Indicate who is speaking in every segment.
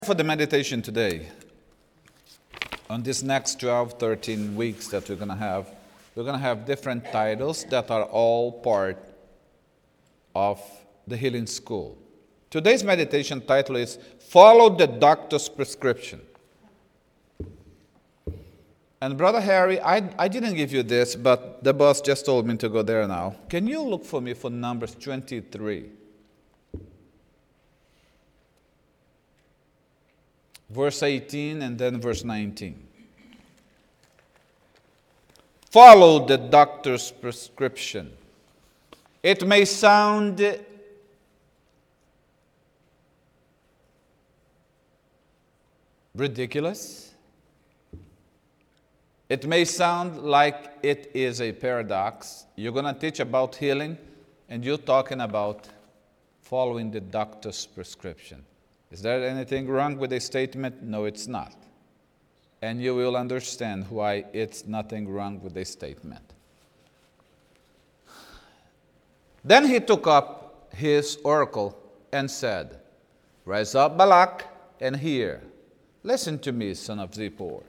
Speaker 1: For the meditation today, on this next 12, 13 weeks that we're going to have different titles that are all part of the healing school. Today's meditation title is Follow the Doctor's Prescription. And Brother Harry, I didn't give you this, but the boss just told me to go there now. Can you look for me for Numbers 23? Verse 18 and then verse 19. Follow the doctor's prescription. It may sound ridiculous. It may sound like it is a paradox. You're going to teach about healing, and you're talking about following the doctor's prescription. Is there anything wrong with a statement? No, it's not. And you will understand why it's nothing wrong with a statement. Then he took up his oracle and said, Rise up, Balak, and hear. Listen to me, son of Zippor.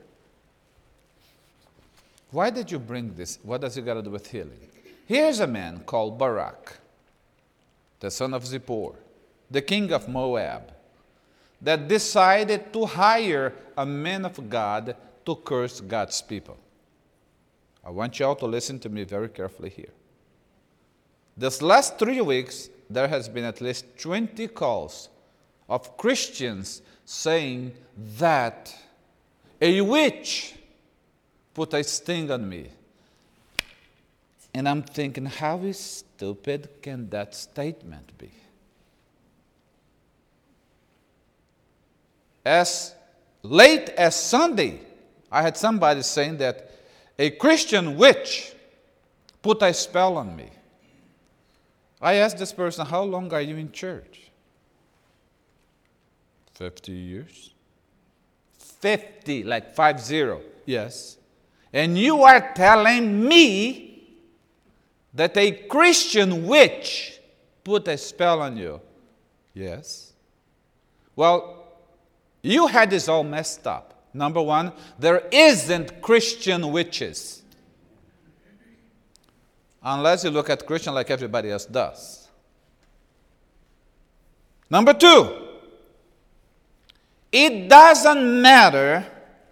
Speaker 1: Why did you bring this? What does it got to do with healing? Here's a man called Barak, the son of Zippor, the king of Moab, that decided to hire a man of God to curse God's people. I want you all to listen to me very carefully here. This last 3 weeks, there has been at least 20 calls of Christians saying that a witch put a sting on me. And I'm thinking, how stupid can that statement be? As late as Sunday, I had somebody saying that a Christian witch put a spell on me. I asked this person, how long are you in church? 50 years. 50, like 50. Yes. And you are telling me that a Christian witch put a spell on you? Yes. Well, you had this all messed up. Number one, there isn't Christian witches. Unless you look at Christian like everybody else does. Number two, it doesn't matter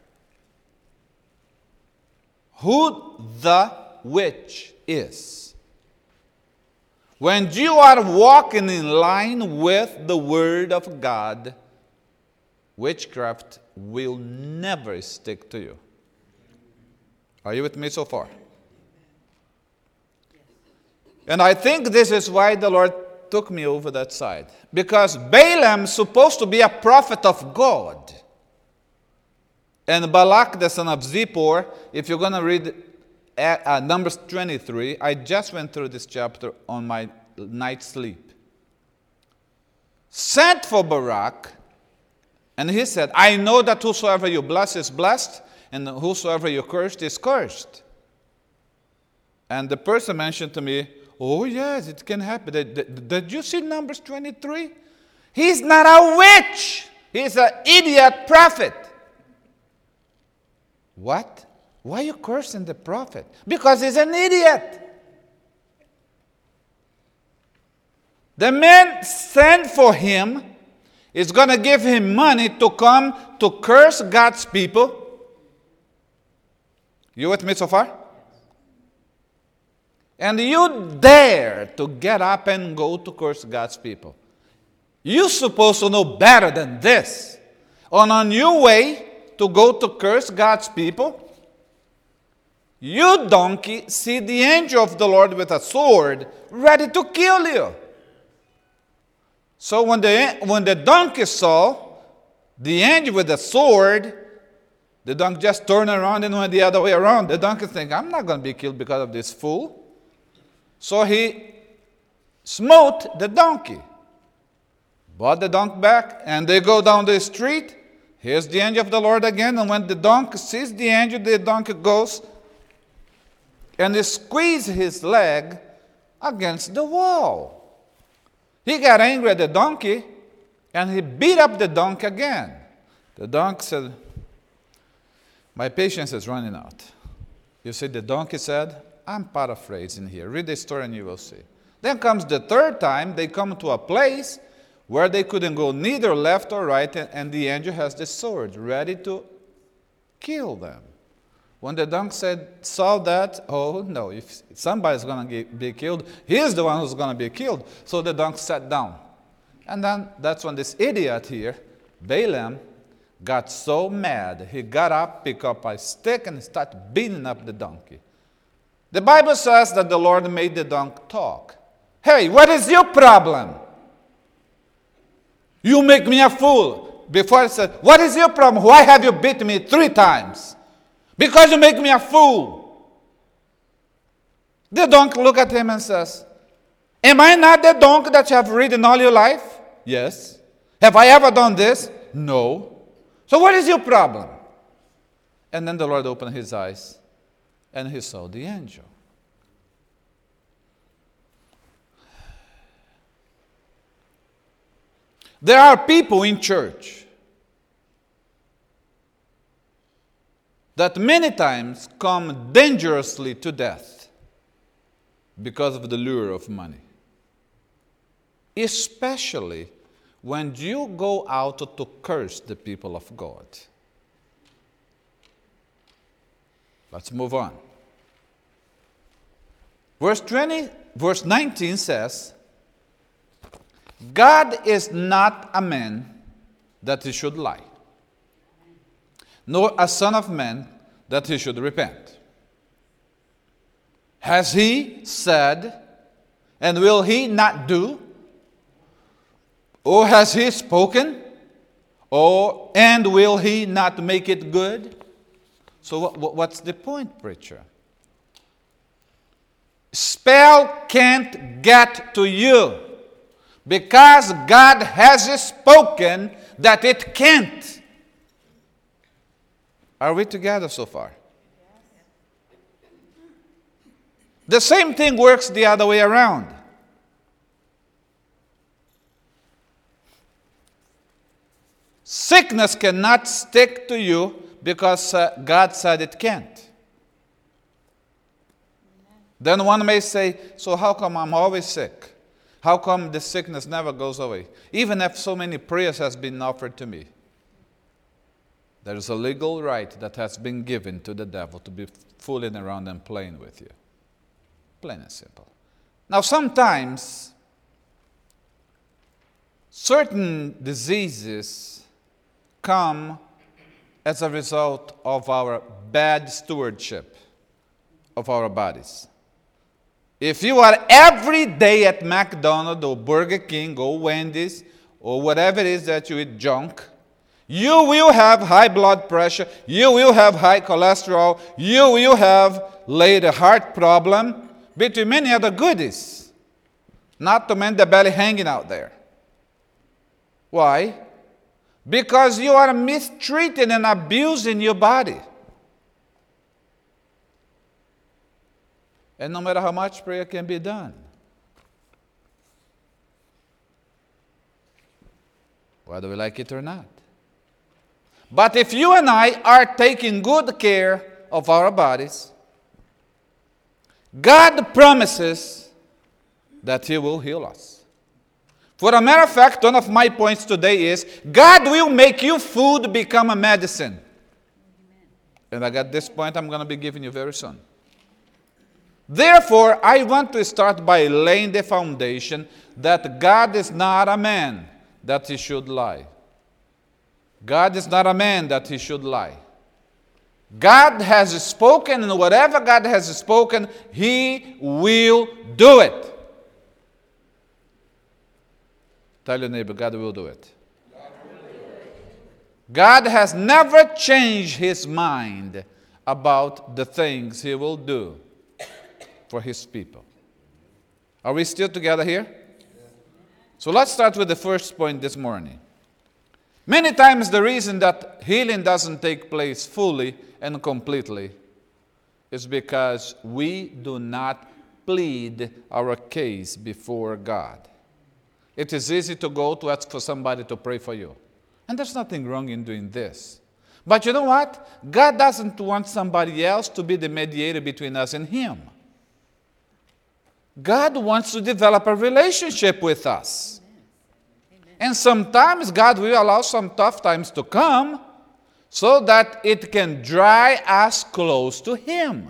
Speaker 1: who the witch is. When you are walking in line with the Word of God, witchcraft will never stick to you. Are you with me so far? And I think this is why the Lord took me over that side. Because Balaam's supposed to be a prophet of God. And Balak, the son of Zippor, if you're going to read Numbers 23, I just went through this chapter on my night's sleep, sent for Barak. And he said, I know that whosoever you bless is blessed, and whosoever you cursed is cursed. And the person mentioned to me, oh yes, it can happen. Did you see Numbers 23? He's not a witch. He's an idiot prophet. What? Why are you cursing the prophet? Because he's an idiot. The man sent for him is going to give him money to come to curse God's people. You with me so far? And you dare to get up and go to curse God's people. You're supposed to know better than this. On your way to go to curse God's people, you donkey see the angel of the Lord with a sword ready to kill you. So when the donkey saw the angel with the sword, the donkey just turned around and went the other way around. The donkey thinks, I'm not going to be killed because of this fool. So he smote the donkey, brought the donkey back, and they go down the street. Here's the angel of the Lord again, and when the donkey sees the angel, the donkey goes and he squeezes his leg against the wall. He got angry at the donkey, and he beat up the donkey again. The donkey said, my patience is running out. You see, the donkey said, I'm paraphrasing here. Read the story and you will see. Then comes the third time. They come to a place where they couldn't go neither left or right, and the angel has the sword ready to kill them. When the donkey saw that, oh no, if somebody's going to be killed, he's the one who's going to be killed. So the donkey sat down. And then that's when this idiot here, Balaam, got so mad, he got up, picked up a stick, and started beating up the donkey. The Bible says that the Lord made the donkey talk. Hey, what is your problem? You make me a fool. Before it said, what is your problem? Why have you beat me 3 times? Because you make me a fool. The donkey looked at him and says, am I not the donkey that you have ridden all your life? Yes. Have I ever done this? No. So what is your problem? And then the Lord opened his eyes and he saw the angel. There are people in church that many times come dangerously to death because of the lure of money. Especially when you go out to curse the people of God. Let's move on. Verse 19 says, God is not a man that he should lie, nor a son of man that he should repent. Has he said, and will he not do? Or has he spoken? And will he not make it good? So what's the point, preacher? Spell can't get to you because God has spoken that it can't. Are we together so far? The same thing works the other way around. Sickness cannot stick to you because God said it can't. Then one may say, so how come I'm always sick? How come the sickness never goes away? Even if so many prayers has been offered to me. There is a legal right that has been given to the devil to be fooling around and playing with you. Plain and simple. Now sometimes certain diseases come as a result of our bad stewardship of our bodies. If you are every day at McDonald's or Burger King or Wendy's or whatever it is that you eat junk, you will have high blood pressure, you will have high cholesterol, you will have later heart problem, between many other goodies. Not to mention the belly hanging out there. Why? Because you are mistreating and abusing your body. And no matter how much prayer can be done, whether we like it or not. But if you and I are taking good care of our bodies, God promises that He will heal us. For a matter of fact, one of my points today is, God will make your food become a medicine. And I got this point I'm going to be giving you very soon. Therefore, I want to start by laying the foundation that God is not a man that He should lie. God is not a man that He should lie. God has spoken, and whatever God has spoken, He will do it. Tell your neighbor, God will do it. God has never changed His mind about the things He will do for His people. Are we still together here? So let's start with the first point this morning. Many times the reason that healing doesn't take place fully and completely is because we do not plead our case before God. It is easy to go to ask for somebody to pray for you. And there's nothing wrong in doing this. But you know what? God doesn't want somebody else to be the mediator between us and Him. God wants to develop a relationship with us. And sometimes God will allow some tough times to come so that it can dry us close to Him.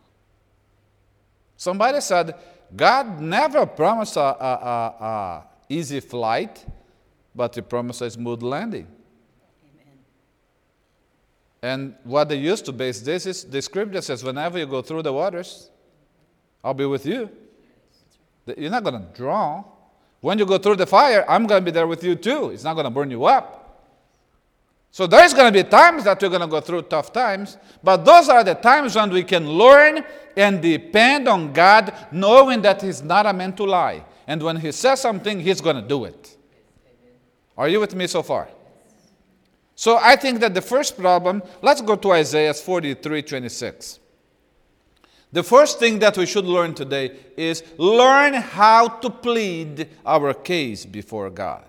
Speaker 1: Somebody said, God never promised a easy flight, but He promised a smooth landing.
Speaker 2: Amen.
Speaker 1: And what they used to base this is, the scripture says, whenever you go through the waters, I'll be with you. You're not going to drown. When you go through the fire, I'm going to be there with you too. It's not going to burn you up. So there's going to be times that we're going to go through tough times, but those are the times when we can learn and depend on God, knowing that He's not a man to lie. And when He says something, He's going to do it. Are you with me so far? So I think that the first problem, let's go to Isaiah 43:26. The first thing that we should learn today is learn how to plead our case before God.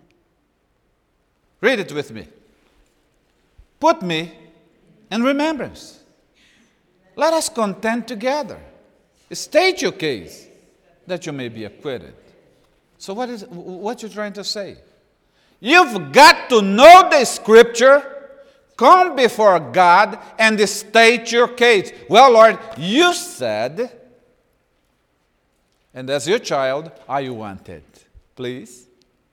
Speaker 1: Read it with me. Put me in remembrance. Let us contend together. State your case, that you may be acquitted. So what you trying to say? You've got to know the scripture, come before God, and state your case. Well, Lord, you said, and as your child, I want it. Please.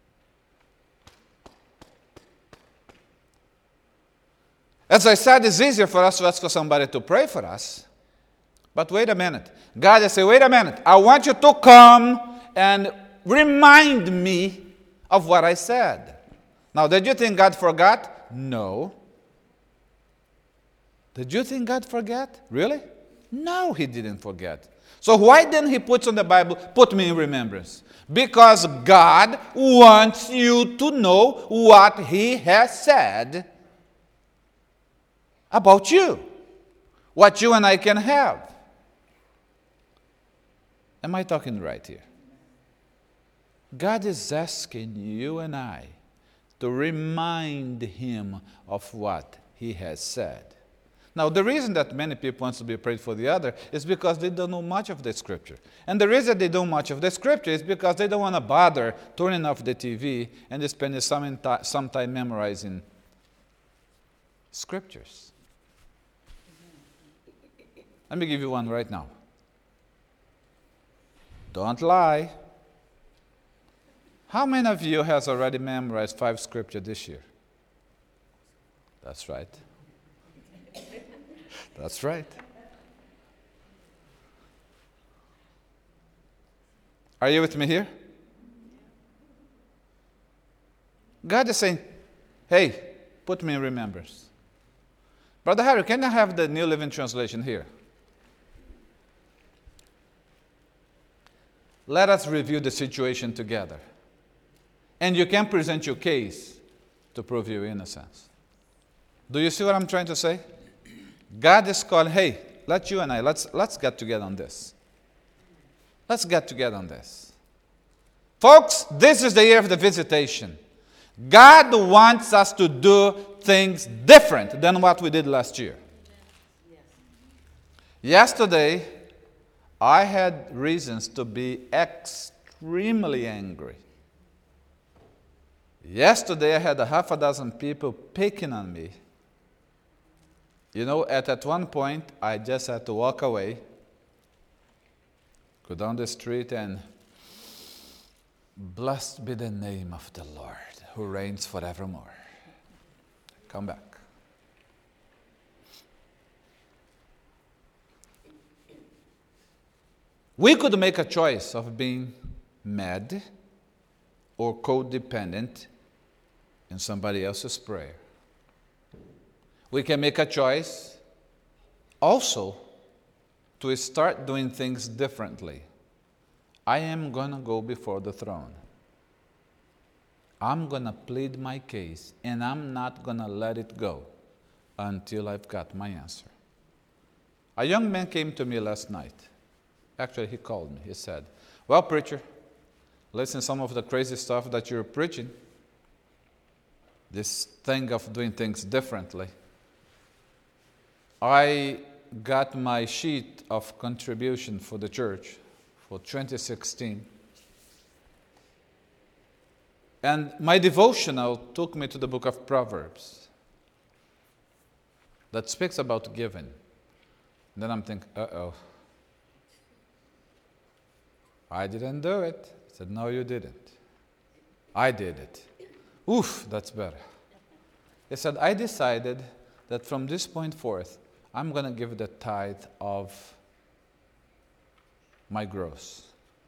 Speaker 1: As I said, it's easier for us to ask for somebody to pray for us. But wait a minute. God has said, wait a minute. I want you to come and remind me of what I said. Now, did you think God forgot? No. Did you think God forgot? Really? No, He didn't forget. So why then He puts on the Bible, put me in remembrance? Because God wants you to know what He has said about you. What you and I can have. Am I talking right here? God is asking you and I to remind Him of what He has said. Now, the reason that many people want to be prayed for the other is because they don't know much of the Scripture. And the reason they don't know much of the Scripture is because they don't want to bother turning off the TV and spending some time memorizing Scriptures. Let me give you one right now. Don't lie. How many of you has already memorized 5 scriptures this year? That's right. That's right. Are you with me here? God is saying, hey, put me in remembrance. Brother Harry, can I have the New Living Translation here? Let us review the situation together. And you can present your case to prove your innocence. Do you see what I'm trying to say? God is calling, hey, let's get together on this. Let's get together on this. Folks, this is the year of the visitation. God wants us to do things different than what we did last year. Yesterday, I had reasons to be extremely angry. Yesterday, I had a half a dozen people picking on me. You know, at one point, I just had to walk away, go down the street, and blessed be the name of the Lord, who reigns forevermore. Come back. We could make a choice of being mad or codependent in somebody else's prayer. We can make a choice also to start doing things differently. I am going to go before the throne. I'm going to plead my case, and I'm not going to let it go until I've got my answer. A young man came to me last night. Actually, he called me. He said, well, preacher, listen to some of the crazy stuff that you're preaching. this thing of doing things differently, I got my sheet of contribution for the church for 2016. And my devotional took me to the book of Proverbs that speaks about giving. And then I'm thinking, uh-oh. I didn't do it. I said, no, you didn't. I did it. Oof, that's better. He said, I decided that from this point forth, I'm going to give the tithe of my gross.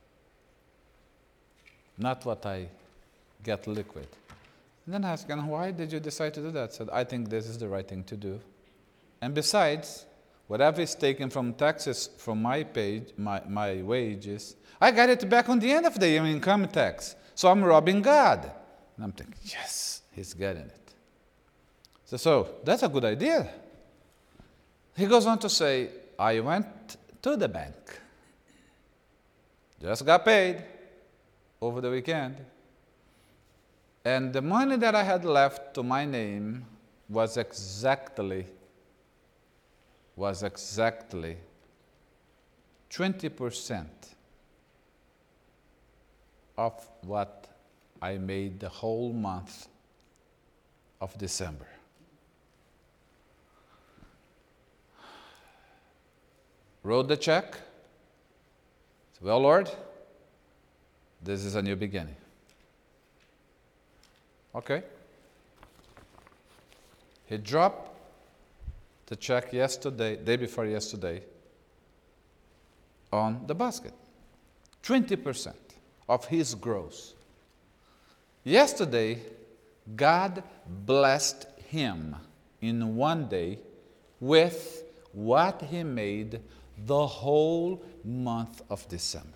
Speaker 1: Not what I get liquid. And then I asked him, why did you decide to do that? I said, I think this is the right thing to do. And besides, whatever is taken from taxes from my wages, I got it back on the end of the year in income tax. So I'm robbing God. And I'm thinking, yes, he's getting it. So that's a good idea. He goes on to say, I went to the bank. Just got paid over the weekend. And the money that I had left to my name was exactly 20% of what I made the whole month of December. Wrote the check. Said, well, Lord, this is a new beginning. Okay. He dropped the check day before yesterday, on the basket. 20% of his gross. Yesterday, God blessed him in one day with what he made the whole month of December.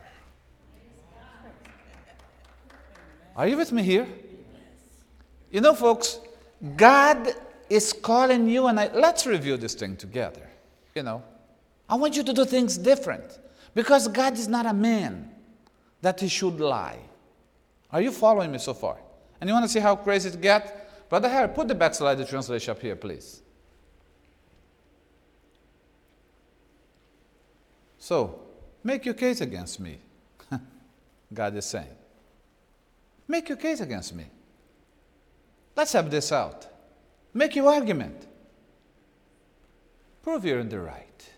Speaker 1: Are you with me here? You know, folks, God is calling you and I. Let's review this thing together. You know, I want you to do things different because God is not a man that he should lie. Are you following me so far? And you want to see how crazy it gets? Brother Harry, put the backslide translation up here, please. So, make your case against me. God is saying. Make your case against me. Let's have this out. Make your argument. Prove you're in the right.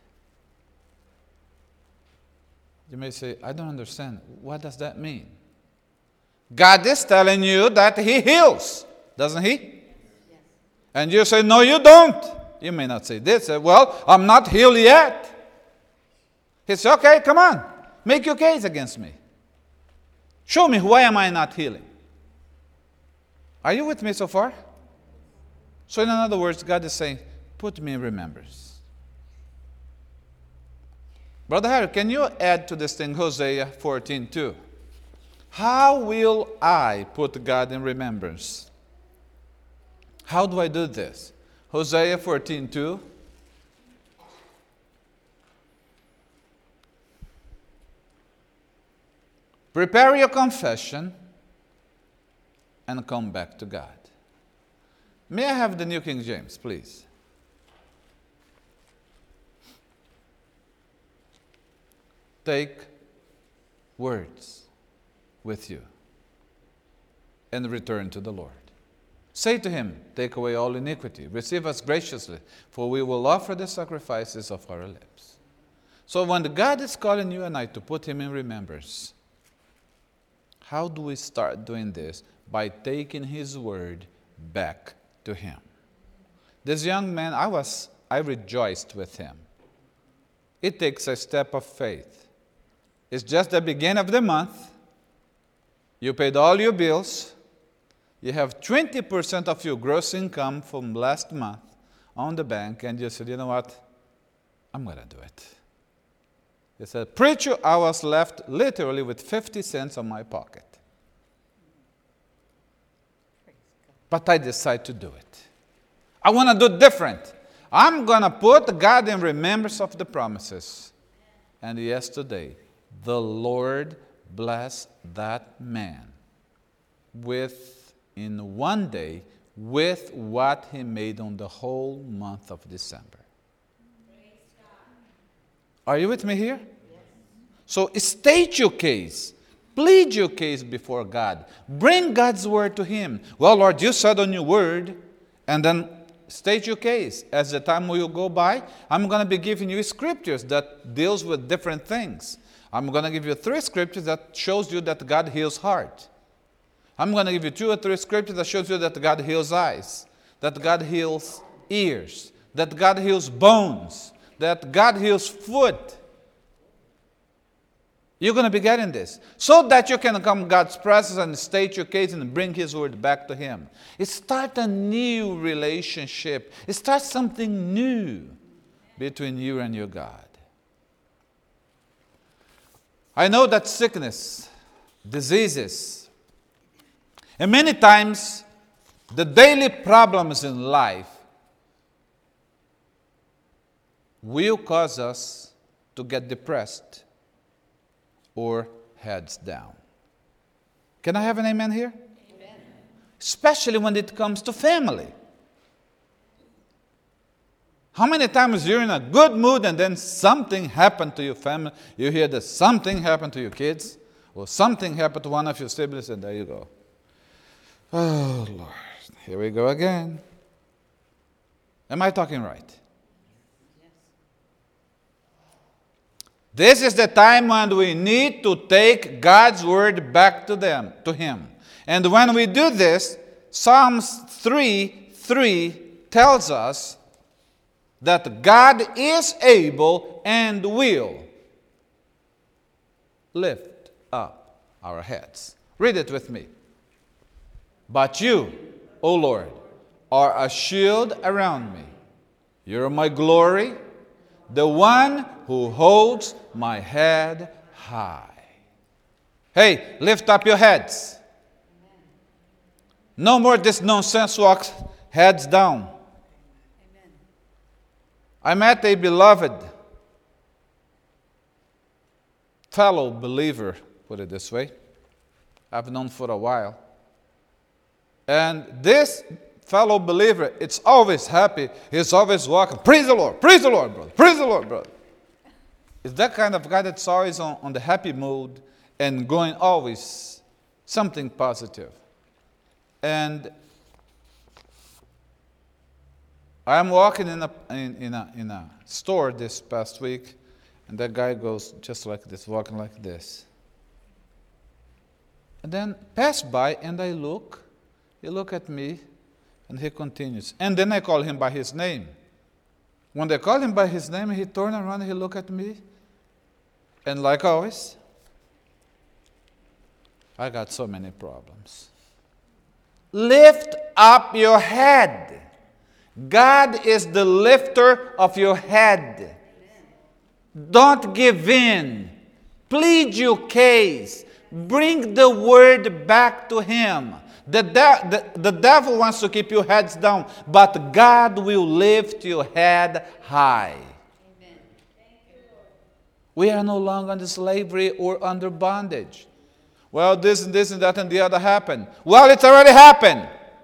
Speaker 1: You may say, I don't understand. What does that mean? God is telling you that he heals, doesn't he? Yes. And you say, no, you don't. You may not say this. Well, I'm not healed yet. He said, okay, come on. Make your case against me. Show me why am I not healing. Are you with me so far? So in other words, God is saying, put me in remembrance. Brother Harry, can you add to this thing Hosea 14:2? How will I put God in remembrance? How do I do this? Hosea 14:2. Prepare your confession and come back to God. May I have the New King James, please? Take words with you and return to the Lord. Say to him, take away all iniquity, receive us graciously, for we will offer the sacrifices of our lips. So when God is calling you and I to put him in remembrance, how do we start doing this? By taking his word back to him. This young man, I rejoiced with him. It takes a step of faith. It's just the beginning of the month. You paid all your bills. You have 20% of your gross income from last month on the bank, and you said, you know what? I'm going to do it. He said, preacher, I was left literally with 50 cents on my pocket. But I decided to do it. I want to do different. I'm going to put God in remembrance of the promises. And yesterday, the Lord blessed that man in one day with what he made on the whole month of December. Are you with me here? Yes. So state your case. Plead your case before God. Bring God's word to him. Well, Lord, you said on your word, and then state your case. As the time will go by, I'm going to be giving you scriptures that deals with different things. I'm going to give you 3 scriptures that shows you that God heals heart. I'm going to give you 2 or 3 scriptures that shows you that God heals eyes, that God heals ears, that God heals bones, that God heals foot. You're going to be getting this so that you can come to God's presence and state your case and bring his word back to him. It starts a new relationship. It starts something new between you and your God. I know that sickness, diseases, and many times the daily problems in life will cause us to get depressed or heads down. Can I have an amen here? Amen. Especially when it comes to family. How many times you're in a good mood and then something happened to your family? You hear that something happened to your kids or something happened to one of your siblings, and there you go. Oh, Lord, here we go again. Am I talking right? This is the time when we need to take God's word back to him. And when we do this, Psalms 3:3 tells us that God is able and will lift up our heads. Read it with me. But you, O Lord, are a shield around me. You're my glory, the one who holds my head high. Hey, lift up your heads. No more this nonsense walk, heads down. Amen. I met a beloved fellow believer, put it this way, I've known for a while. And this fellow believer, it's always happy. He's always walking. Praise the Lord, brother. Praise the Lord, brother. It's that kind of guy that's always on the happy mood and going always something positive. And I'm walking in a store this past week, and that guy goes just like this, walking like this. And then pass by, and I look. He look at me, and he continues. And then I call him by his name. When they call him by his name, he turn around, he look at me, and like always, I got so many problems. Lift up your head. God is the lifter of your head. Don't give in. Plead your case. Bring the word back to him. The devil wants to keep your heads down, but God will lift your head high. Amen. We are no longer under slavery or under bondage. Well, this and this and that and the other happened. Well, it's already happened.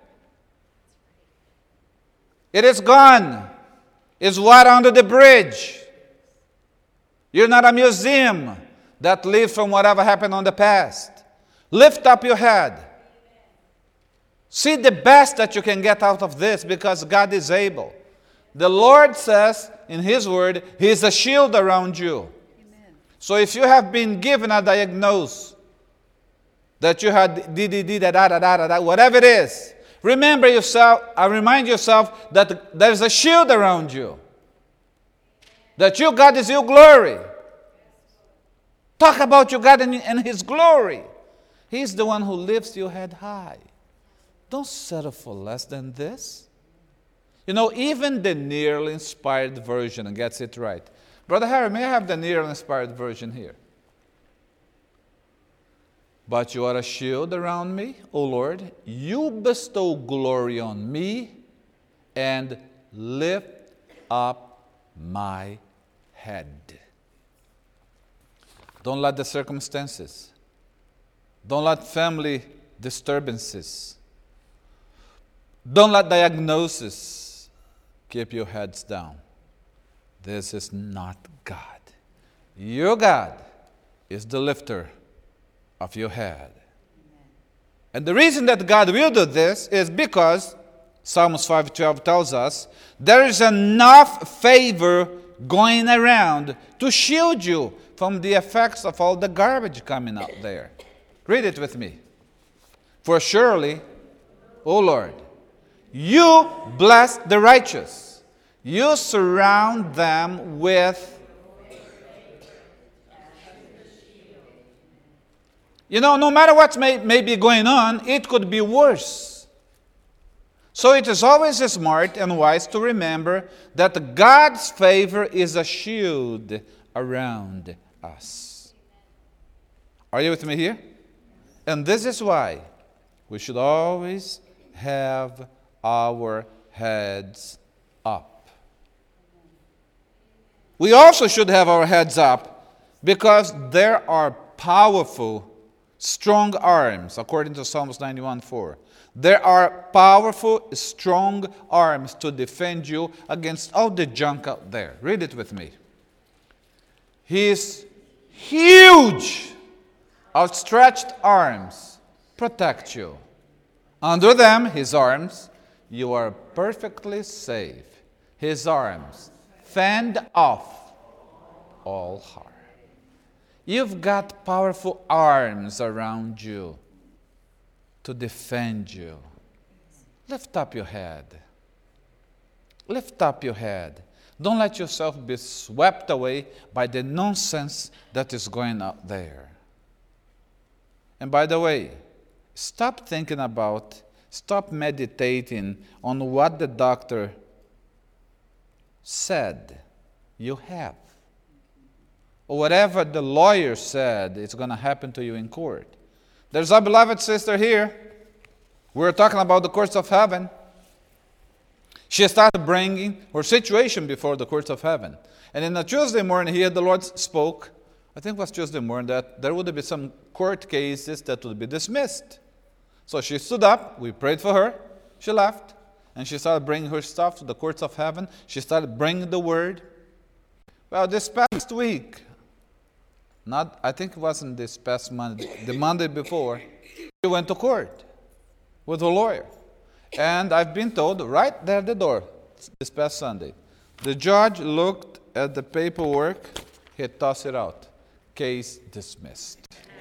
Speaker 1: It is gone. It's water under the bridge. You're not a museum that lives from whatever happened on the past. Lift up your head. See the best that you can get out of this, because God is able. The Lord says in his word, he is a shield around you. Amen. So if you have been given a diagnosis that you had whatever it is, remember yourself, remind yourself that there's a shield around you. That your God is your glory. Talk about your God and his glory. He's the one who lifts your head high. Don't settle for less than this. You know, even the nearly inspired version gets it right. Brother Harry, may I have the nearly inspired version here? But you are a shield around me, O Lord. You bestow glory on me and lift up my head. Don't let the circumstances, don't let family disturbances, Don't let diagnosis keep your heads down. This is not God. Your God is the lifter of your head. And the reason that God will do this is because Psalms 5:12 tells us there is enough favor going around to shield you from the effects of all the garbage coming out there. Read it with me. For surely, O Lord, you bless the righteous. You surround them with... no matter what may be going on, it could be worse. So it is always smart and wise to remember that God's favor is a shield around us. Are you with me here? And this is why we should always have our heads up. We also should have our heads up because there are powerful, strong arms, according to Psalms 91:4. There are powerful, strong arms to defend you against all the junk out there. Read it with me. His huge, outstretched arms protect you. Under them, his arms, you are perfectly safe. His arms fend off all harm. You've got powerful arms around you to defend you. Lift up your head. Lift up your head. Don't let yourself be swept away by the nonsense that is going out there. And by the way, stop meditating on what the doctor said you have. Or whatever the lawyer said is going to happen to you in court. There's our beloved sister here. We're talking about the courts of heaven. She started bringing her situation before the courts of heaven. And in a Tuesday morning here, the Lord spoke, I think it was Tuesday morning, that there would be some court cases that would be dismissed. So she stood up, we prayed for her, she left, and she started bringing her stuff to the courts of heaven. She started bringing the word. Well, this past week, I think it wasn't this past Monday, the Monday before, she went to court with a lawyer. And I've been told, right there at the door, this past Sunday, the judge looked at the paperwork, he tossed it out. Case dismissed.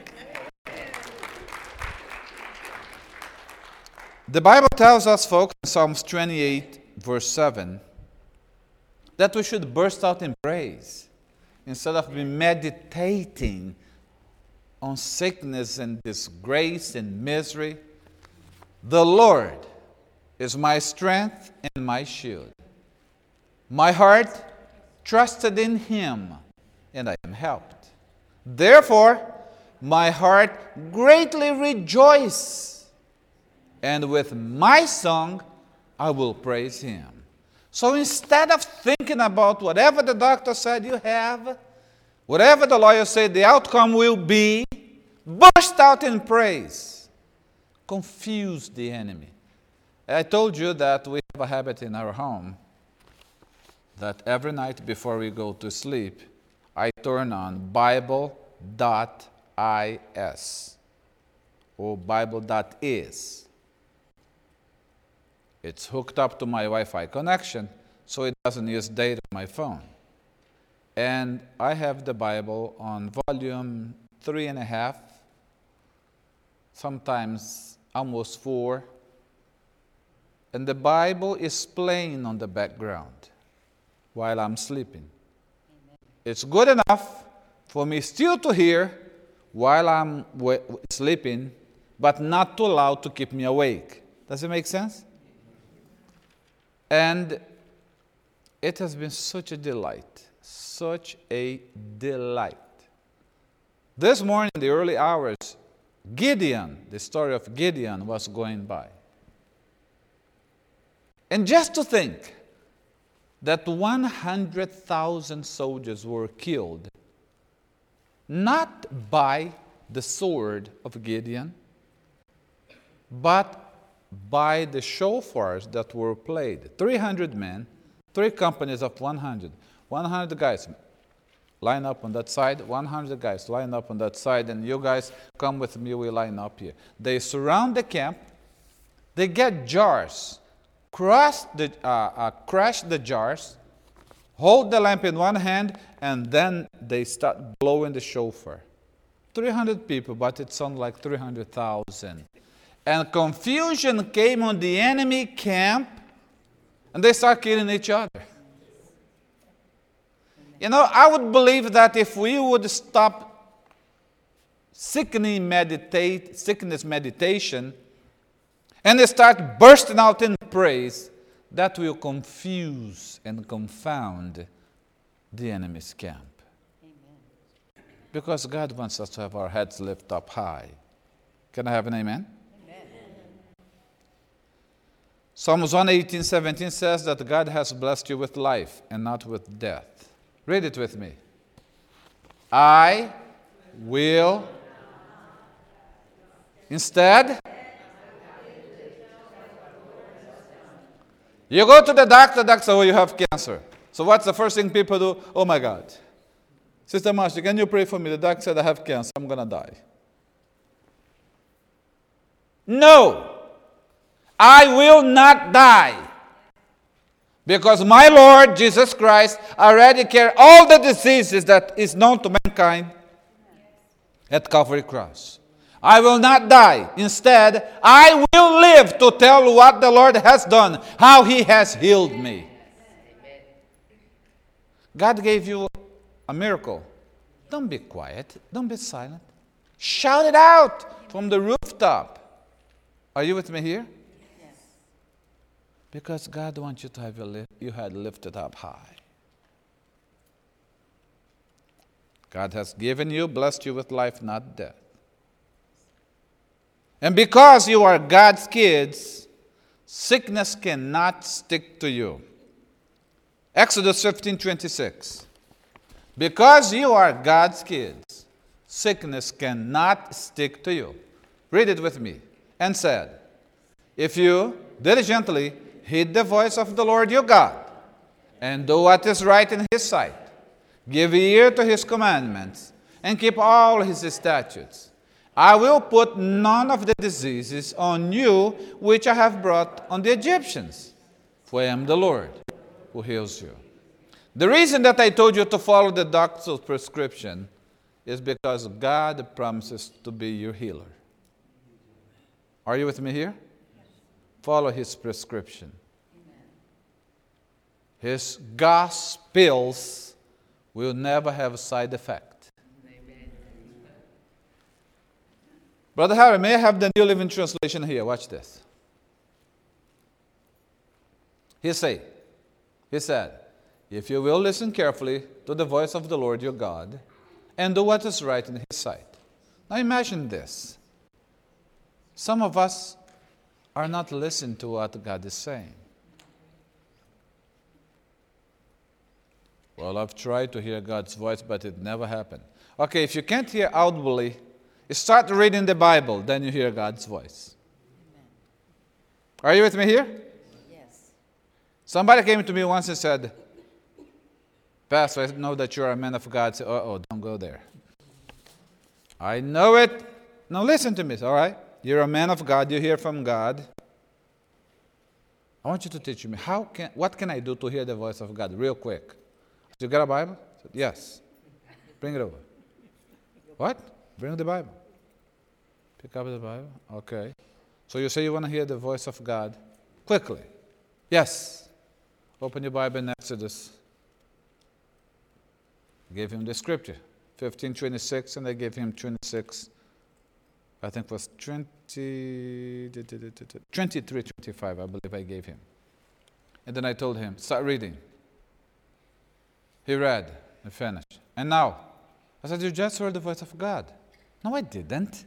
Speaker 1: The Bible tells us, folks, in Psalms 28, verse 7, that we should burst out in praise instead of meditating on sickness and disgrace and misery. The Lord is my strength and my shield. My heart trusted in him, and I am helped. Therefore, my heart greatly rejoices, and with my song I will praise him. So instead of thinking about whatever the doctor said you have, whatever the lawyer said the outcome will be, burst out in praise. Confuse the enemy. I told you that we have a habit in our home that every night before we go to sleep, I turn on Bible.is or Bible.is. It's hooked up to my Wi-Fi connection, so it doesn't use data on my phone. And I have the Bible on volume 3.5, sometimes almost 4. And the Bible is playing on the background while I'm sleeping. Amen. It's good enough for me still to hear while I'm sleeping, but not too loud to keep me awake. Does it make sense? And it has been such a delight, such a delight. This morning, in the early hours, Gideon, the story of Gideon was going by. And just to think that 100,000 soldiers were killed, not by the sword of Gideon, but by the shofars that were played. 300 men, 3 companies of 100. 100 guys line up on that side, 100 guys line up on that side, and you guys come with me, we line up here. They surround the camp, they get jars, crush the jars, hold the lamp in one hand, and then they start blowing the shofar. 300 people, but it sounded like 300,000. And confusion came on the enemy camp, and they start killing each other. You know, I would believe that if we would stop sickness meditation and start bursting out in praise, that will confuse and confound the enemy's camp. Amen. Because God wants us to have our heads lifted up high. Can I have an amen? Amen. Psalms 118:17 says that God has blessed you with life and not with death. Read it with me. I will. Instead, you go to the doctor says, oh, you have cancer. So what's the first thing people do? Oh my God. Sister Marcia, can you pray for me? The doctor said I have cancer. I'm going to die. No. I will not die. Because my Lord Jesus Christ already carried all the diseases that is known to mankind at Calvary Cross. I will not die. Instead, I will live to tell what the Lord has done, how He has healed me. God gave you a miracle. Don't be quiet. Don't be silent. Shout it out from the rooftop. Are you with me here? Because God wants you to have your head lifted up high. God has given you, blessed you with life, not death. And because you are God's kids, sickness cannot stick to you. Exodus 15:26. Because you are God's kids, sickness cannot stick to you. Read it with me. And said, if you diligently heed the voice of the Lord your God, and do what is right in His sight, give ear to His commandments, and keep all His statutes, I will put none of the diseases on you which I have brought on the Egyptians, for I am the Lord who heals you. The reason that I told you to follow the doctor's prescription is because God promises to be your healer. Are you with me here? Follow His prescription. Amen. His gospels will never have a side effect. Amen. Brother Harry, may I have the New Living Translation here? Watch this. He said, if you will listen carefully to the voice of the Lord your God, and do what is right in His sight. Now imagine this. Some of us are not listening to what God is saying. Well, I've tried to hear God's voice, but it never happened. Okay, if you can't hear audibly, start reading the Bible, then you hear God's voice. Amen. Are you with me here? Yes. Somebody came to me once and said, Pastor, I know that you're a man of God. I said, don't go there. I know it. Now listen to me, all right? You're a man of God. You hear from God. I want you to teach me. What can I do to hear the voice of God? Real quick. You got a Bible? I said, yes. Bring it over. What? Bring the Bible. Pick up the Bible. Okay. So you say you want to hear the voice of God quickly. Yes. Open your Bible in Exodus. I gave him the scripture. 15:26, and I gave him 26. I think it was 23:25, I believe I gave him. And then I told him, start reading. He read and finished. And now, I said, you just heard the voice of God. No, I didn't.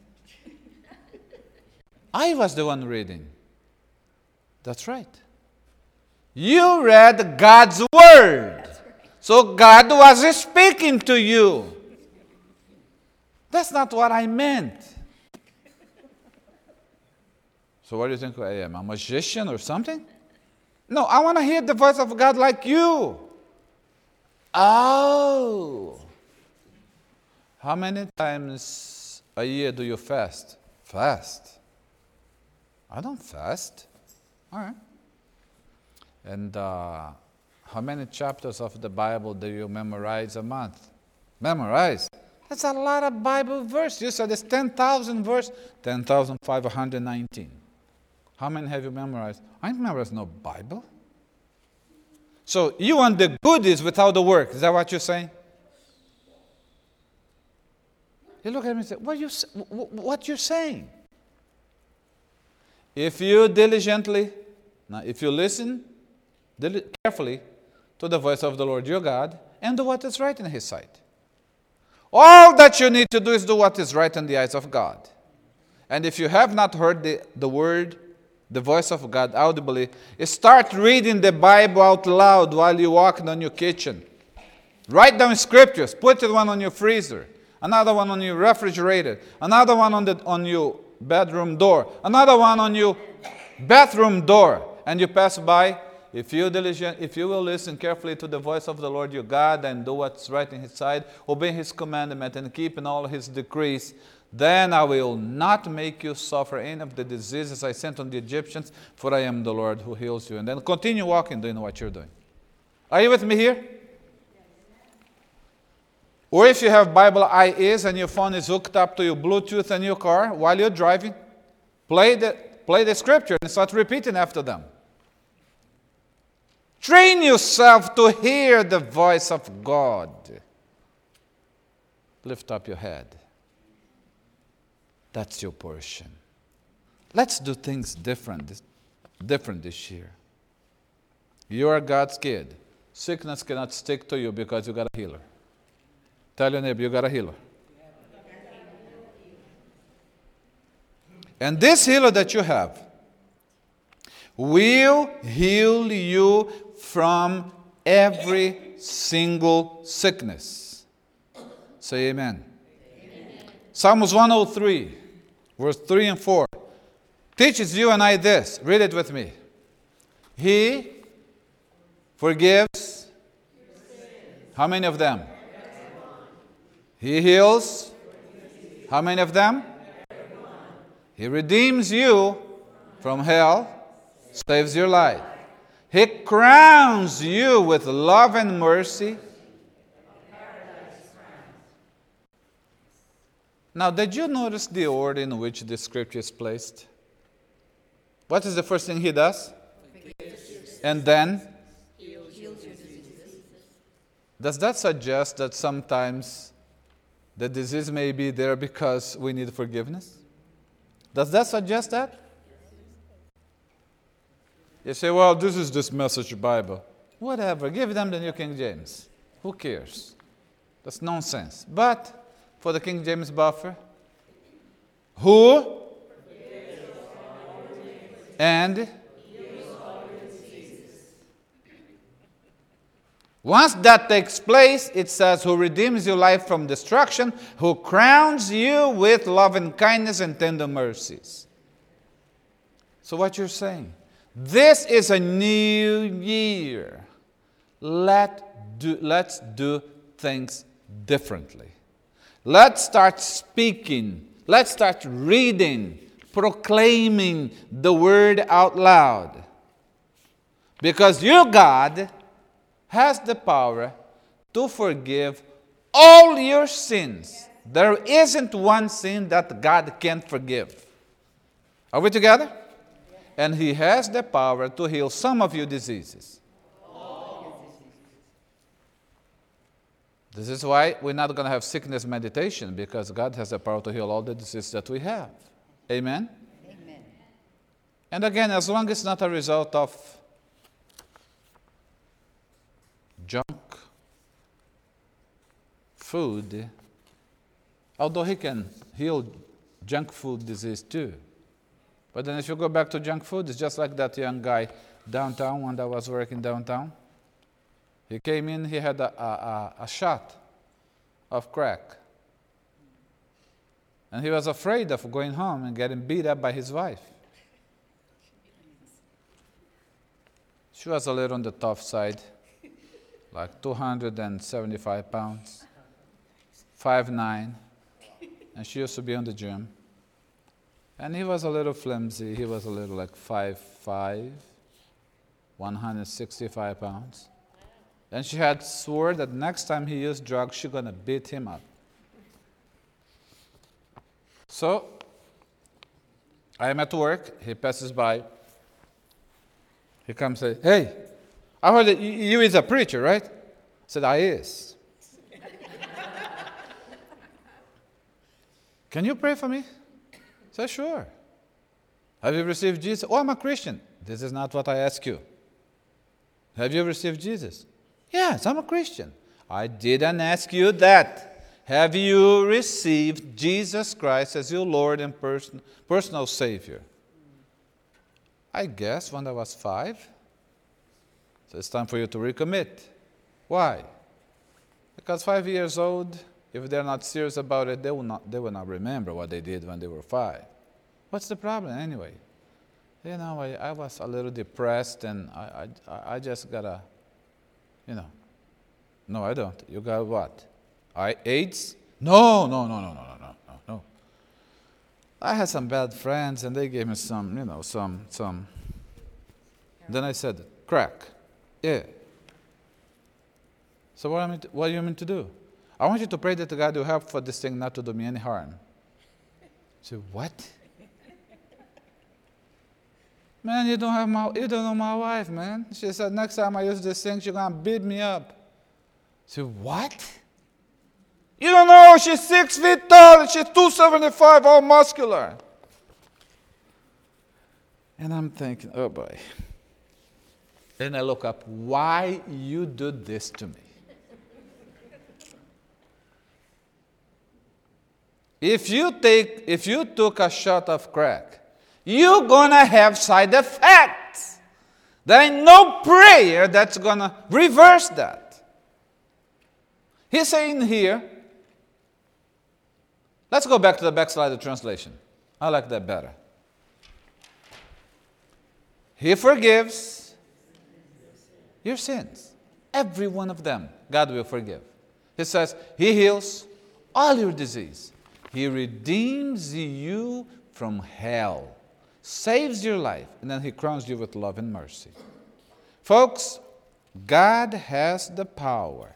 Speaker 1: I was the one reading. That's right. You read God's word. So God was speaking to you. That's not what I meant. So what do you think I am? A magician or something? No, I want to hear the voice of God like you. Oh. How many times a year do you fast? Fast? I don't fast. All right. And how many chapters of the Bible do you memorize a month? Memorize? That's a lot of Bible verse. You said it's 10,000 verse. 10,519. How many have you memorized? I memorized no Bible. So you want the goodies without the work. Is that what you're saying? You look at me and say, what you're saying? If you diligently, now if you listen carefully to the voice of the Lord your God and do what is right in His sight. All that you need to do is do what is right in the eyes of God. And if you have not heard the word, the voice of God audibly, start reading the Bible out loud while you're walking on your kitchen. Write down scriptures. Put one on your freezer. Another one on your refrigerator. Another one on your bedroom door. Another one on your bathroom door. And you pass by. If you will listen carefully to the voice of the Lord your God and do what's right in His sight, obey His commandment and keep in all His decrees, then I will not make you suffer any of the diseases I sent on the Egyptians, for I am the Lord who heals you. And then continue walking, doing what you're doing. Are you with me here? Or if you have Bible IEs and your phone is hooked up to your Bluetooth in your car while you're driving, play the scripture and start repeating after them. Train yourself to hear the voice of God. Lift up your head. That's your portion. Let's do things different this year. You are God's kid. Sickness cannot stick to you because you got a healer. Tell your neighbor, you got a healer. And this healer that you have will heal you from every single sickness. Say amen. Psalms 103, verse 3 and 4, teaches you and I this. Read it with me. He forgives. How many of them? He heals. How many of them? He redeems you from hell, saves your life. He crowns you with love and mercy. Now, did you notice the order in which the scripture is placed? What is the first thing He does? And then? Does that suggest that sometimes the disease may be there because we need forgiveness? Does that suggest that? You say, well, this is this Message Bible. Whatever, give them the New King James. Who cares? That's nonsense. But for the King James buffer, who and once that takes place, it says, who redeems your life from destruction, who crowns you with love and kindness and tender mercies. So what you're saying, this is a new year. Let's do things differently. Let's start speaking. Let's start reading, proclaiming the word out loud. Because your God has the power to forgive all your sins. There isn't one sin that God can't forgive. Are we together? And He has the power to heal some of your diseases. This is why we're not going to have sickness meditation, because God has the power to heal all the diseases that we have. Amen?
Speaker 2: Amen.
Speaker 1: And again, as long as it's not a result of junk food, although He can heal junk food disease too. But then if you go back to junk food, it's just like that young guy downtown, when I was working downtown. He came in, he had a shot of crack. And he was afraid of going home and getting beat up by his wife. She was a little on the tough side, like 275 pounds, 5'9", and she used to be on the gym. And he was a little flimsy. He was a little like 5'5", 165 pounds. And she had swore that next time he used drugs, she's going to beat him up. So, I am at work. He passes by. He comes and says, "Hey, I heard that you is a preacher, right?" I said, "I is." "Can you pray for me?" I said, "Sure." "Have you received Jesus?" "Oh, I'm a Christian." "This is not what I ask you. Have you received Jesus?" "Yes, I'm a Christian." "I didn't ask you that. Have you received Jesus Christ as your Lord and personal Savior?" "I guess when I was 5. So it's time for you to recommit." "Why?" "Because 5 years old, if they're not serious about it, they will not remember what they did when they were 5. What's the problem anyway?" I was a little depressed, and I just gotta, "No, I don't." "You got what? AIDS?" No. I had some bad friends, and they gave me some. Then I said, "Crack." "Yeah." "So what do you mean to do?" "I want you to pray that God will help for this thing not to do me any harm." I said, "What?" "Man, you don't know my wife, man. She said next time I use this thing, she's gonna beat me up." I said, "What?" "You don't know, she's 6 feet tall, and she's 275, all muscular." And I'm thinking, oh boy. Then I look up, why you do this to me? If you took a shot of crack, you're gonna have side effects. There ain't no prayer that's gonna reverse that. He's saying here, let's go back to the backslider translation. I like that better. He forgives your sins. Every one of them, God will forgive. He says, He heals all your disease. He redeems you from hell, saves your life, and then He crowns you with love and mercy. Folks, God has the power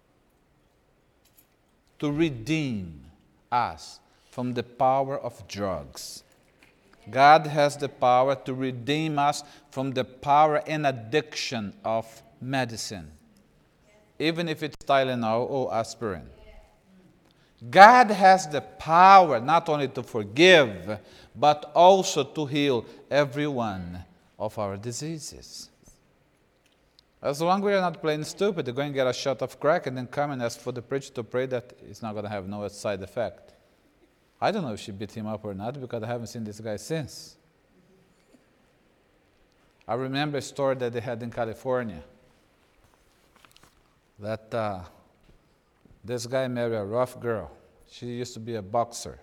Speaker 1: to redeem us from the power of drugs. God has the power to redeem us from the power and addiction of medicine, even if it's Tylenol or aspirin. God has the power not only to forgive, but also to heal every one of our diseases. As long as we are not playing stupid, they're going to get a shot of crack and then come and ask for the preacher to pray that it's not going to have no side effect. I don't know if she beat him up or not, because I haven't seen this guy since. I remember a story that they had in California, that this guy married a rough girl. She used to be a boxer.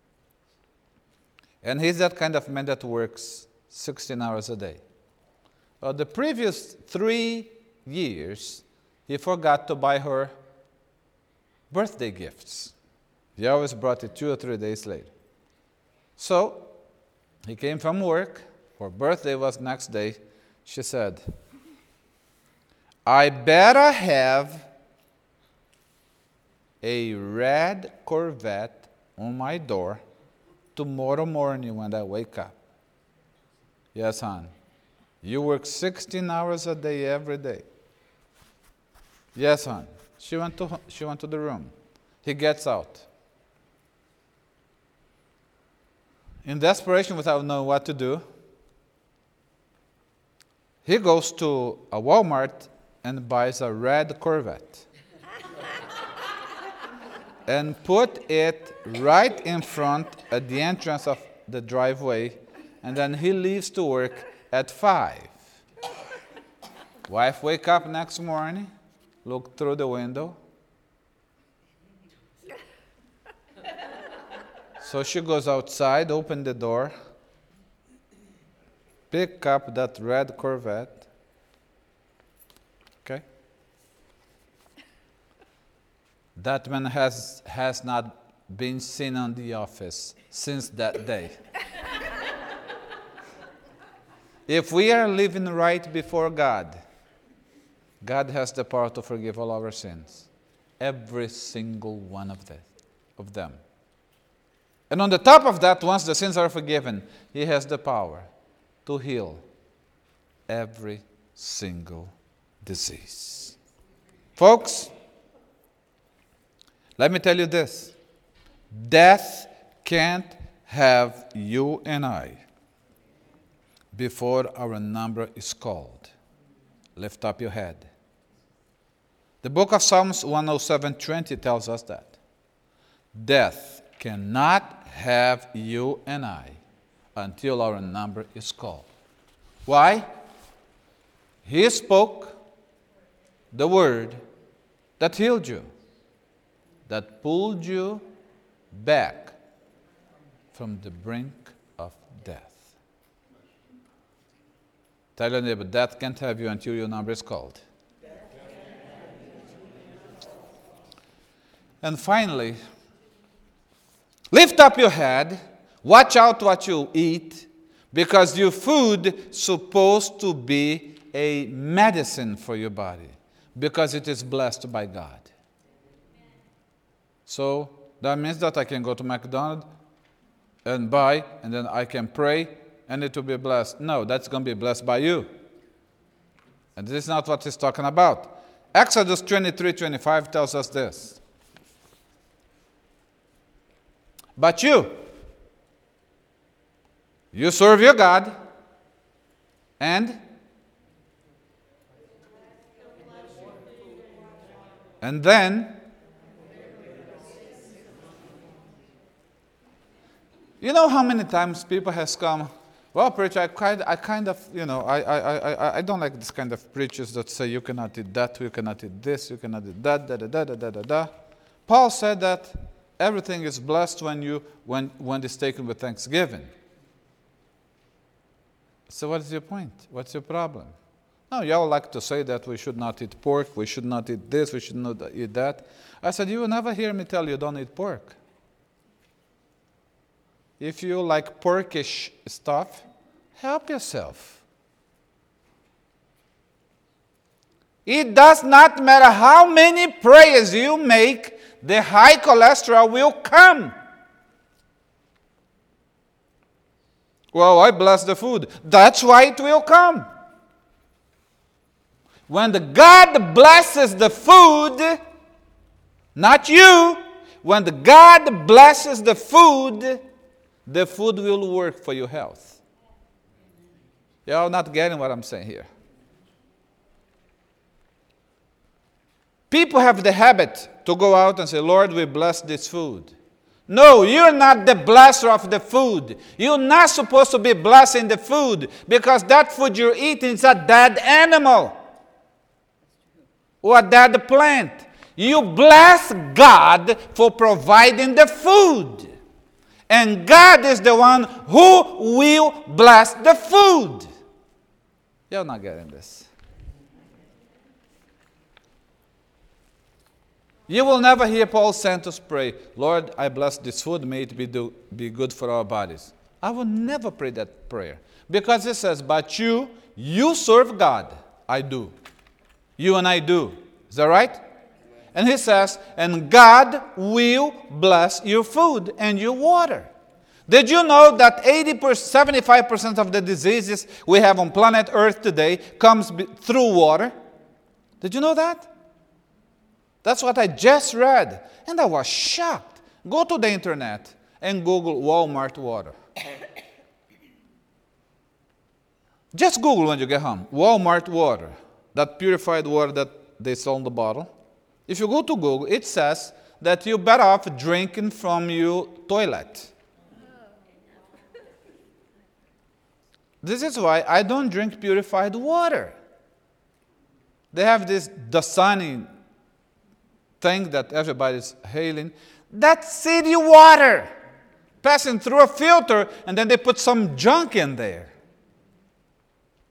Speaker 1: And he's that kind of man that works 16 hours a day. Well, the previous 3 years, he forgot to buy her birthday gifts. He always brought it 2 or 3 days later. So, he came from work. Her birthday was next day. She said, "I better have a red Corvette on my door tomorrow morning when I wake up." "Yes, hon. You work 16 hours a day every day." "Yes, hon." She went to the room. He gets out. In desperation, without knowing what to do, he goes to a Walmart and buys a red Corvette and put it right in front at the entrance of the driveway, and then he leaves to work at 5. Wife wake up next morning, look through the window. So she goes outside, open the door, pick up that red Corvette, That man has not been seen on the office since that day. If we are living right before God, God has the power to forgive all our sins. Every single one of them. And on the top of that, once the sins are forgiven, He has the power to heal every single disease. Folks, let me tell you this. Death can't have you and I before our number is called. Lift up your head. The book of Psalms 107:20 tells us that death cannot have you and I until our number is called. Why? He spoke the word that healed you, that pulled you back from the brink of death. Tell your neighbor, death can't have you until your number is called. And finally, lift up your head, watch out what you eat, because your food is supposed to be a medicine for your body, because it is blessed by God. So that means that I can go to McDonald's and buy, and then I can pray, and it will be blessed. No, that's going to be blessed by you. And this is not what he's talking about. Exodus 23:25 tells us this. But you serve your God, and then, you know how many times people has come, well, preacher, I don't like this kind of preachers that say you cannot eat that, you cannot eat this, you cannot eat that, da. Paul said that everything is blessed when it's taken with thanksgiving. So what is your point? What's your problem? No, y'all like to say that we should not eat pork, we should not eat this, we should not eat that. I said, you will never hear me tell you don't eat pork. If you like porkish stuff, help yourself. It does not matter how many prayers you make, the high cholesterol will come. Well, I bless the food. That's why it will come. When the God blesses the food, not you, when the God blesses the food will work for your health. Y'all not getting what I'm saying here. People have the habit to go out and say, Lord, we bless this food. No, you're not the blesser of the food. You're not supposed to be blessing the food, because that food you're eating is a dead animal or a dead plant. You bless God for providing the food. And God is the one who will bless the food. You're not getting this. You will never hear Paul Santos pray, Lord, I bless this food, may it be good for our bodies. I will never pray that prayer. Because it says, but you serve God. I do. You and I do. Is that right? And he says, and God will bless your food and your water. Did you know that 75% of the diseases we have on planet Earth today comes through water? Did you know that? That's what I just read, and I was shocked. Go to the internet and Google Walmart water. Just Google when you get home, Walmart water, that purified water that they sell in the bottle. If you go to Google, it says that you're better off drinking from your toilet. This is why I don't drink purified water. They have this Dasani thing that everybody's hailing. That's city water passing through a filter, and then they put some junk in there.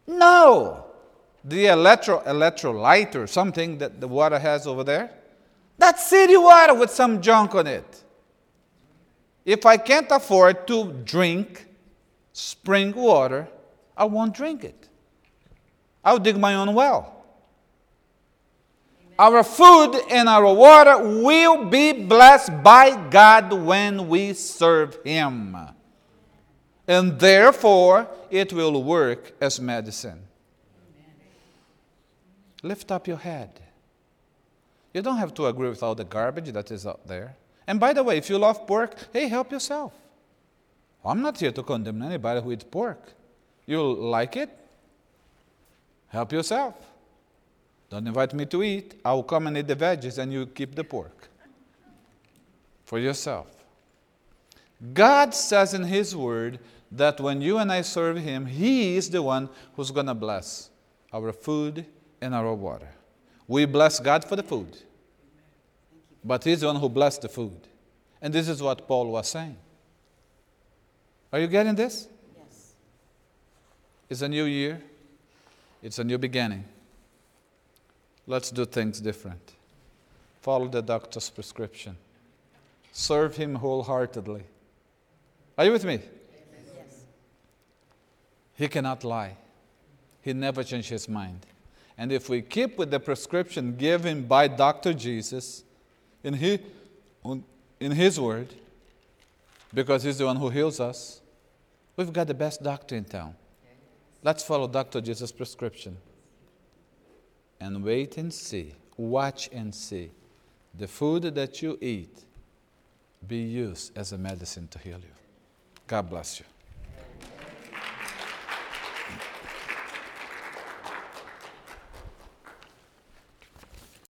Speaker 1: No. The electrolyte or something that the water has over there, That's city water with some junk on it. If I can't afford to drink spring water, I won't drink it. I'll dig my own well. Our food and our water will be blessed by God when we serve Him. And therefore, it will work as medicine. Lift up your head. You don't have to agree with all the garbage that is out there. And by the way, if you love pork, hey, help yourself. I'm not here to condemn anybody who eats pork. You like it? Help yourself. Don't invite me to eat. I will come and eat the veggies and you keep the pork. For yourself. God says in His Word that when you and I serve Him, He is the one who's going to bless our food and our water. We bless God for the food. But He's the one who blessed the food. And this is what Paul was saying. Are you getting this?
Speaker 2: Yes.
Speaker 1: It's a new year. It's a new beginning. Let's do things different. Follow the doctor's prescription. Serve Him wholeheartedly. Are you with me?
Speaker 2: Yes.
Speaker 1: He cannot lie. He never changed His mind. And if we keep with the prescription given by Dr. Jesus in His Word, because He's the one who heals us, we've got the best doctor in town. Let's follow Dr. Jesus' prescription. And wait and see, watch and see, the food that you eat be used as a medicine to heal you. God bless you.